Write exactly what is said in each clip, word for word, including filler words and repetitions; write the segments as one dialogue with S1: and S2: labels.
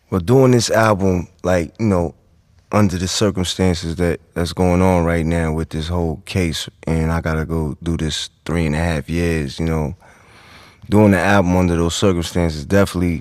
S1: Well, doing this album, like, you know, under the circumstances that that's going on right now with this whole case, and I gotta go do this three and a half years, you know, doing the album under those circumstances definitely,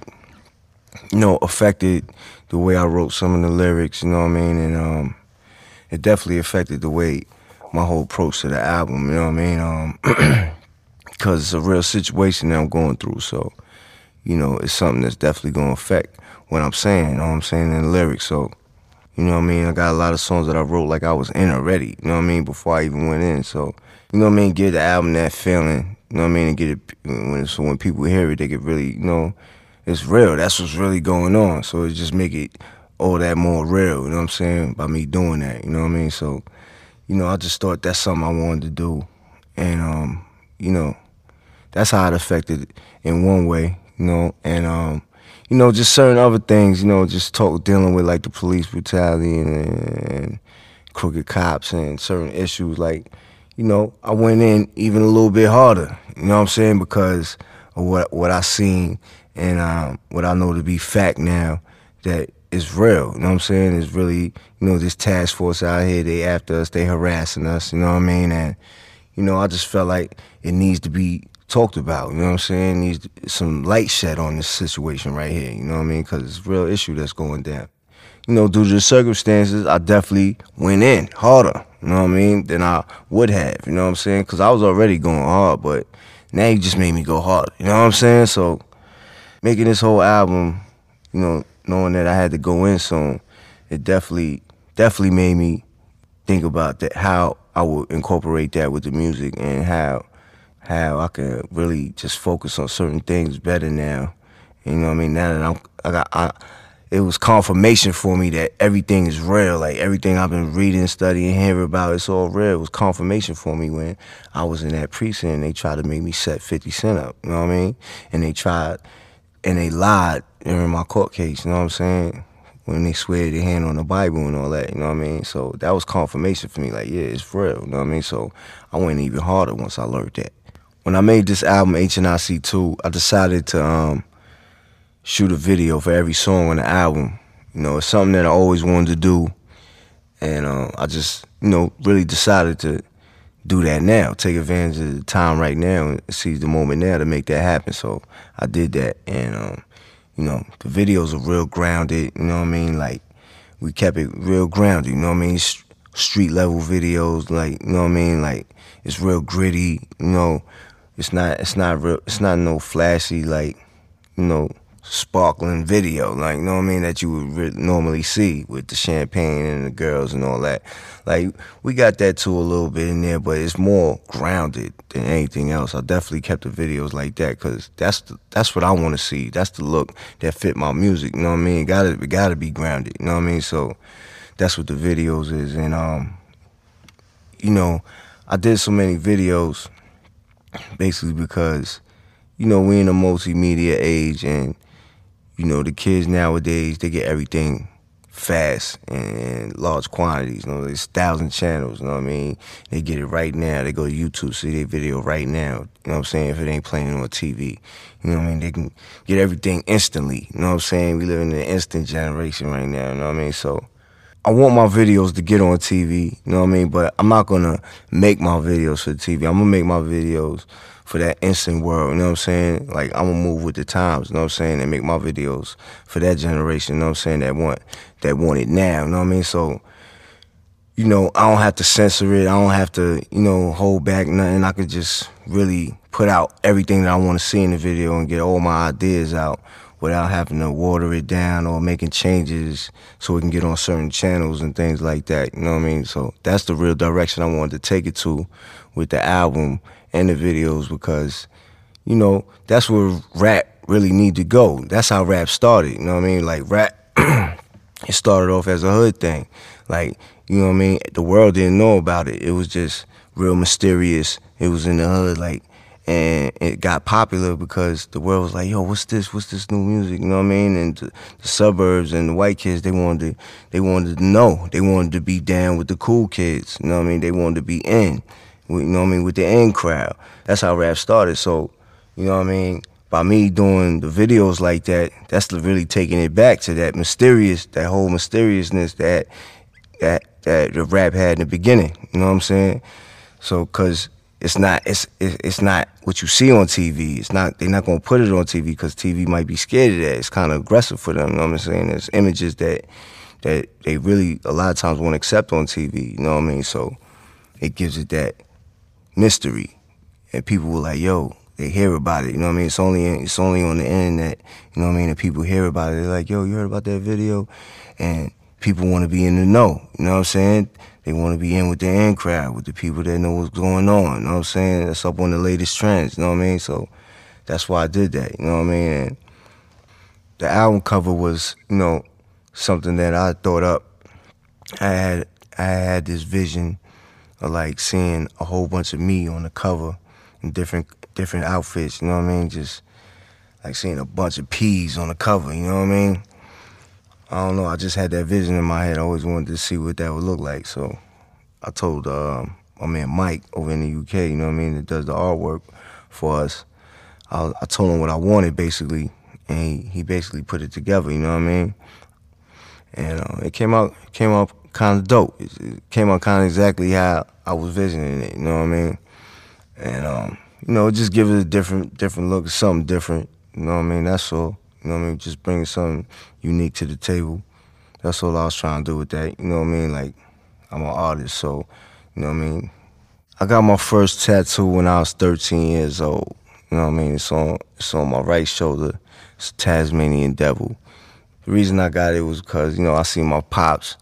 S1: you know, affected the way I wrote some of the lyrics, you know what I mean? And um, it definitely affected the way my whole approach to the album, you know what I mean? Um, because it's a real situation that I'm going through, so, you know, it's something that's definitely gonna affect what I'm saying, you know what I'm saying, in the lyrics, so. You know what I mean? I got a lot of songs that I wrote like I was in already, you know what I mean, before I even went in. So, you know what I mean, give the album that feeling, you know what I mean, and get it, when, so when people hear it, they get really, you know, it's real. That's what's really going on. So it just make it all that more real, you know what I'm saying, by me doing that, you know what I mean? So, you know, I just thought that's something I wanted to do. And, um, you know, that's how it affected in one way, you know, and, um, you know, just certain other things, you know, just talk dealing with like the police brutality and, and crooked cops and certain issues. Like, you know, I went in even a little bit harder, you know what I'm saying, because of what what I seen and um, what I know to be fact now that is real, you know what I'm saying? It's really, you know, this task force out here, they after us, they harassing us, you know what I mean? And, you know, I just felt like it needs to be talked about, you know what I'm saying? Needs some light shed on this situation right here, you know what I mean? Because it's a real issue that's going down. You know, due to the circumstances, I definitely went in harder, you know what I mean, than I would have, you know what I'm saying? Because I was already going hard, but now you just made me go harder, you know what I'm saying? So making this whole album, you know, knowing that I had to go in soon, it definitely, definitely made me think about that, how I would incorporate that with the music and how how I can really just focus on certain things better now. You know what I mean? Now that I'm, I got, I, it was confirmation for me that everything is real. Like everything I've been reading, studying, hearing about, it's all real. It was confirmation for me when I was in that precinct and they tried to make me set fifty Cent up. You know what I mean? And they tried, and they lied during my court case. You know what I'm saying? When they swear their hand on the Bible and all that, you know what I mean? So that was confirmation for me, like, yeah, it's real, you know what I mean? So I went even harder once I learned that. When I made this album, H N I C two, I decided to um, shoot a video for every song on the album. You know, it's something that I always wanted to do, and uh, I just, you know, really decided to do that now, take advantage of the time right now and seize the moment now to make that happen. So I did that, and, um, you know, the videos are real grounded, you know what I mean? Like, we kept it real grounded, you know what I mean? Street level videos, like, you know what I mean? Like, it's real gritty, you know. It's not, it's not real, it's not no flashy, like, you know, sparkling video, like, you know what I mean, that you would re- normally see with the champagne and the girls and all that. Like, we got that too a little bit in there, but it's more grounded than anything else. I definitely kept the videos like that because that's the, that's what I want to see. That's the look that fit my music, you know what I mean? It gotta, it gotta be grounded, you know what I mean? So that's what the videos is. And, um, you know, I did so many videos basically because, you know, we're in a multimedia age and, you know, the kids nowadays, they get everything fast and large quantities. You know, there's thousand channels, you know what I mean? They get it right now. They go to YouTube, see their video right now. You know what I'm saying? If it ain't playing on T V. You know what I mean? They can get everything instantly. You know what I'm saying? We live in an instant generation right now, you know what I mean? So I want my videos to get on T V, you know what I mean? But I'm not gonna make my videos for the T V. I'm gonna make my videos for that instant world, you know what I'm saying? Like, I'm gonna move with the times, you know what I'm saying? And make my videos for that generation, you know what I'm saying? That want, that want it now, you know what I mean? So, you know, I don't have to censor it. I don't have to, you know, hold back nothing. I could just really put out everything that I want to see in the video and get all my ideas out without having to water it down or making changes so we can get on certain channels and things like that, you know what I mean? So that's the real direction I wanted to take it to with the album and the videos because, you know, that's where rap really need to go. That's how rap started, you know what I mean? Like, rap, it started off as a hood thing. Like, you know what I mean? The world didn't know about it. It was just real mysterious. It was in the hood, like, and it got popular because the world was like, yo, what's this? What's this new music? You know what I mean? And the, the suburbs and the white kids, they wanted to, they wanted to know. They wanted to be down with the cool kids. You know what I mean? They wanted to be in, you know what I mean, with the in crowd. That's how rap started. So, you know what I mean? by me doing the videos like that, that's the really taking it back to that mysterious, that whole mysteriousness that that that the rap had in the beginning. You know what I'm saying? So, cause it's not it's it's not what you see on T V. It's not they're not gonna put it on T V because T V might be scared of that. It's kind of aggressive for them. You know what I'm saying? There's images that that they really a lot of times won't accept on T V. You know what I mean? So it gives it that mystery, and people were like, "Yo." They hear about it, you know what I mean? It's only it's only on the internet, you know what I mean? And people hear about it. They're like, "Yo, you heard about that video?" And people want to be in the know, you know what I'm saying? They want to be in with the in crowd, with the people that know what's going on, you know what I'm saying? That's up on the latest trends, you know what I mean? So that's why I did that, you know what I mean? And the album cover was, you know, something that I thought up. I had I had this vision of like seeing a whole bunch of me on the cover in different different outfits, you know what I mean? Just like seeing a bunch of peas on the cover, you know what I mean? I don't know, I just had that vision in my head. I always wanted to see what that would look like. So I told uh, my man Mike over in the U K, you know what I mean, that does the artwork for us. I, I told him what I wanted basically, and he, he basically put it together, you know what I mean? And uh, it came out came out kind of dope. It, it came out kind of exactly how I was visioning it, you know what I mean? And um, you know, just give it a different different look, something different. You know what I mean? That's all. You know what I mean? Just bring something unique to the table. That's all I was trying to do with that. You know what I mean? Like, I'm an artist, so, you know what I mean? I got my first tattoo when I was thirteen years old. You know what I mean? It's on, it's on my right shoulder. It's a Tasmanian devil. The reason I got it was because, you know, I seen my pops.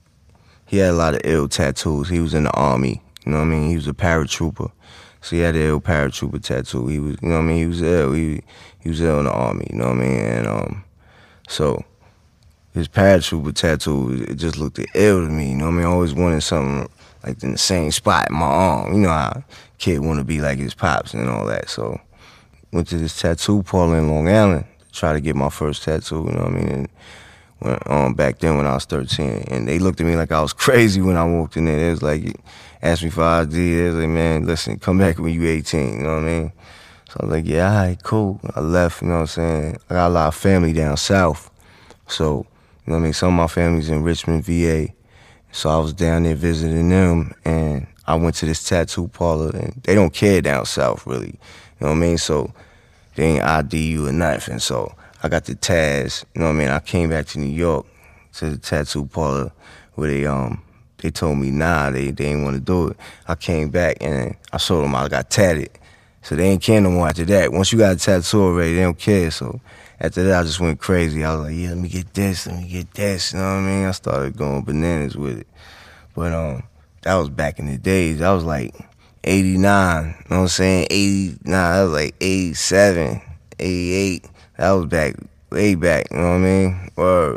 S1: He had a lot of ill tattoos. He was in the Army. You know what I mean? He was a paratrooper. So he had the ill paratrooper tattoo. He was, you know what I mean? He was ill. He he was ill in the Army. You know what I mean? And um, so his paratrooper tattoo, it just looked ill to me. You know what I mean? I always wanted something like in the same spot in my arm. You know how a kid want to be like his pops and all that. So went to this tattoo parlor in Long Island to try to get my first tattoo. You know what I mean? And when, um, back then when I was thirteen, and they looked at me like I was crazy when I walked in there. They was like, asked me for I D. They was like, "Man, listen, come back when you eighteen." You know what I mean? So I was like, "Yeah, all right, cool." I left. You know what I'm saying? I got a lot of family down south, so you know what I mean. Some of my family's in Richmond, V A. So I was down there visiting them, and I went to this tattoo parlor, and they don't care down south really. You know what I mean? So they ain't I D you or nothing. So I got the Taz, you know what I mean? I came back to New York to the tattoo parlor where they um they told me nah, they, they didn't want to do it. I came back and I showed them I got tatted. So they ain't care no more after that. Once you got a tattoo already, they don't care. So after that, I just went crazy. I was like, yeah, let me get this, let me get this, you know what I mean? I started going bananas with it. But um, that was back in the days. I was like eighty-nine, you know what I'm saying? eighty-nine, I was like eighty-seven, eighty-eight. That was back, way back, you know what I mean? Word.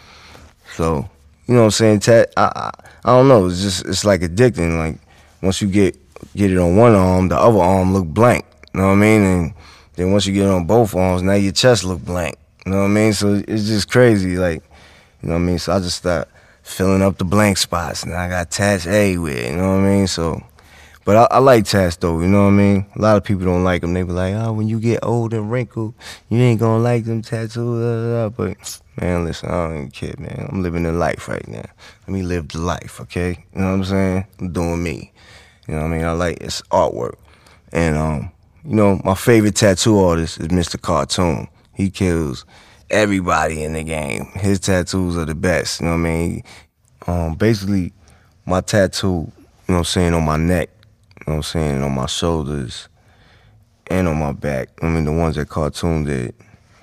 S1: So, you know what I'm saying? Tat, I, I, I don't know. It's just, it's like addicting. Like, once you get get it on one arm, the other arm look blank, you know what I mean? And then once you get it on both arms, now your chest look blank, you know what I mean? So it's just crazy, like, you know what I mean? So I just start filling up the blank spots, and I got tats everywhere, you know what I mean? So, but I, I like tats though, you know what I mean? A lot of people don't like them. They be like, oh, when you get old and wrinkled, you ain't gonna like them tattoos. Blah, blah, blah. But man, listen, I don't even care, man. I'm living the life right now. Let me live the life, okay? You know what I'm saying? I'm doing me. You know what I mean? I like it's artwork. And um, you know, my favorite tattoo artist is Mister Cartoon. He kills everybody in the game. His tattoos are the best, you know what I mean? Um, basically, my tattoo, you know what I'm saying, on my neck, you know what I'm saying, on my shoulders, and on my back. I mean, the ones that Cartoon did.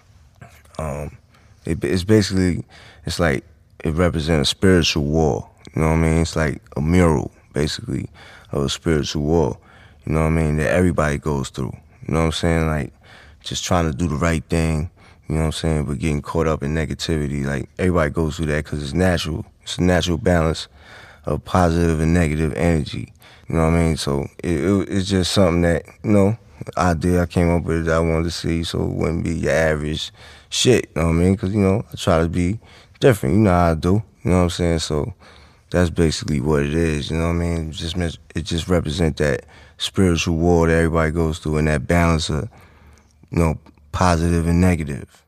S1: Um, it, it's basically, it's like, it represents a spiritual war. You know what I mean? It's like a mural, basically, of a spiritual war. You know what I mean? That everybody goes through. You know what I'm saying? Like, just trying to do the right thing. You know what I'm saying? But getting caught up in negativity. Like, everybody goes through that because it's natural. It's a natural balance of positive and negative energy. You know what I mean? So it, it, it's just something that, you know, idea I came up with that I wanted to see, so it wouldn't be your average shit. You know what I mean? Because, you know, I try to be different. You know how I do. You know what I'm saying? So that's basically what it is. You know what I mean? It just, it just represents that spiritual war that everybody goes through, and that balance of, you know, positive and negative.